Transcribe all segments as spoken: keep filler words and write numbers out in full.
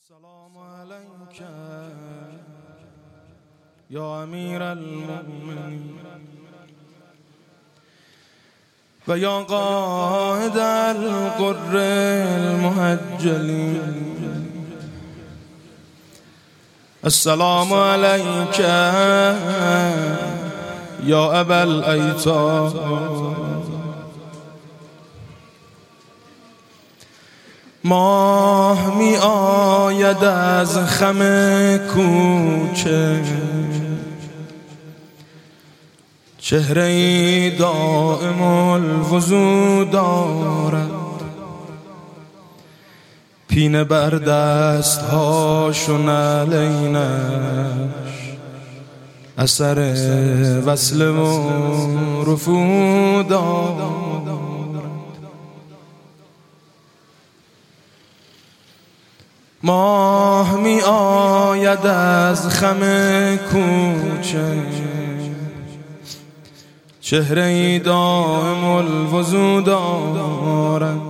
السلام عليك يا أمير المؤمنين ويا قائد القر المهجلين. السلام عليك يا أبا الأيتام. ماه می آید از خم کوچه، چهره‌ای دائم الوضو دارد، پینه بر دستهاش و نعلینش اثر وصل و رفو دارد. ماه می آید از خم کوچه، چهره‌ای دائم الوضو دارد،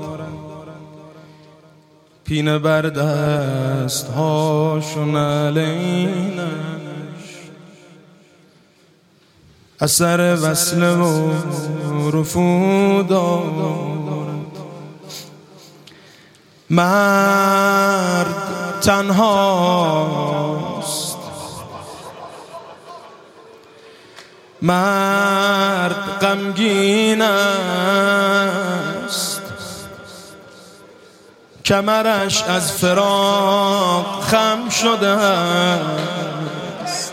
پینه بر دستهاش و نعلینش اثر وصل و رفو دارد. مرد تنهاست، مرد غمگین است، کمرش از فراق خم شده است.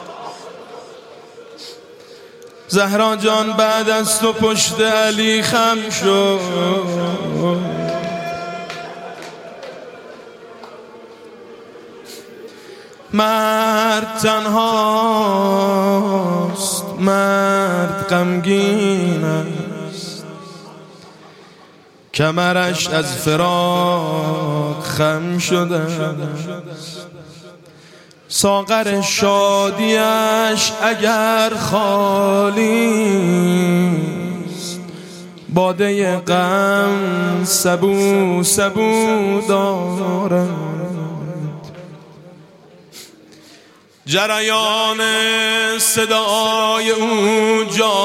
زهرا جان بعد از تو پشت علی خم شد. مرد تنهاست، مرد غمگین است، کمرش از فراق خم شده. ساغر شادیش اگر خالی است، باده غم سبو سبو دارد. جریان صدای او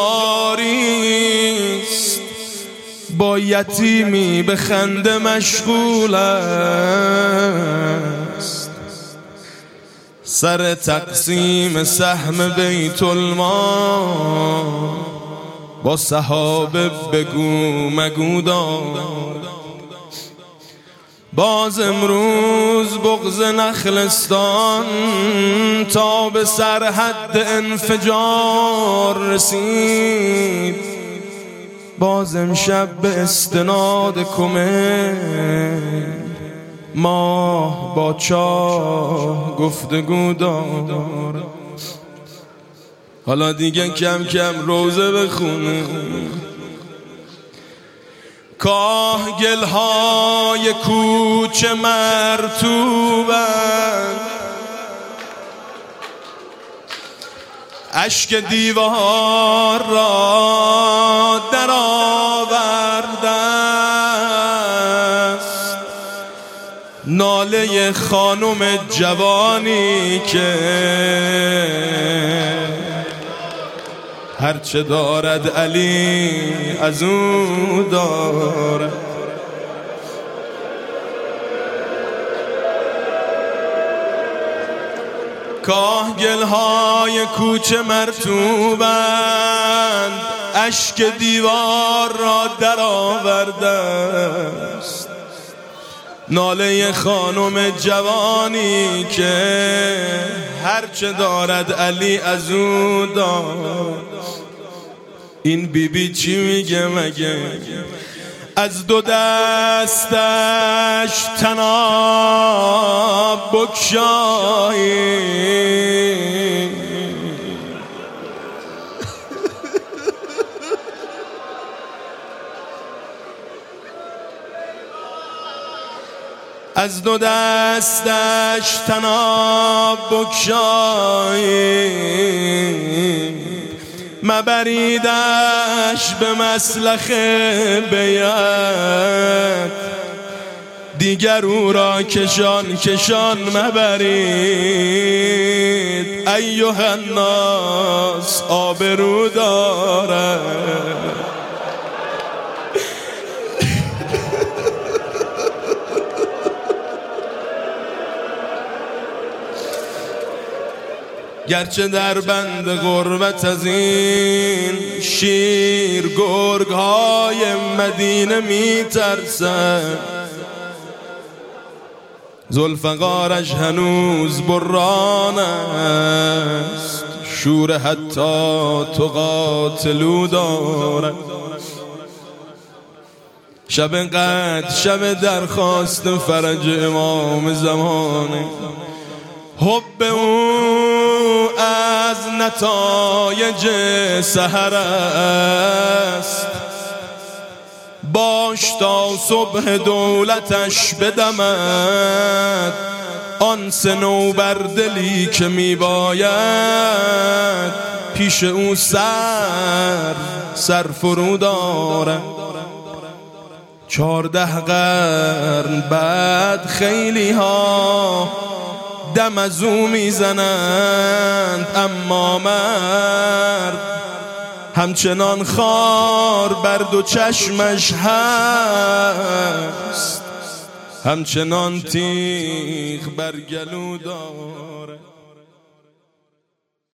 جاری است، با یتیمی به خنده مشغول است. سر تقسیم سهم بیت المال با صحابه بگو مگو دارد. باز امروز بغض نخلستان تا به سرحد انفجار رسید. باز امشب به استناد کمه ماه با چاه گفتگو دارد. حالا دیگه کم کم روزه بخونه. کاهگل‌های کوچه مرطوبند، اشک دیوار را در آورده است. ناله خانم جوانی که هرچه دارد علی از او دارد. کاهگل‌های کوچه مرطوبند، اشک دیوار را در آورده است. ناله خانم جوانی که هرچه دارد علی از او دارد. این بی بی چی میگه مگه؟ از دو دستش طناب بگشایی، از دو دستش طناب بگشایی، مبریدش به مسلخ بیعت، دیگر او را کشان کشان مبرید. ایها الناس آبرو دارد. گرچه در بند غربت از این شیر گرگ های مدینه می ترسن، ذوالفقارش هنوز بران است، شور حتی تو قاتلو دارد. شب قدر شب درخواست فرج امام زمانه، حب او از نتایج سحر است. باش تا صبح دولتش بدمد، آن صنوبر دلی که می باید پیش او سر سر فرو دارد. چارده قرن بعد خیلی ها دم از او میزنند، اما مرد همچنان خار بر دو چشمش هست، همچنان تیغ بر گلو دارد.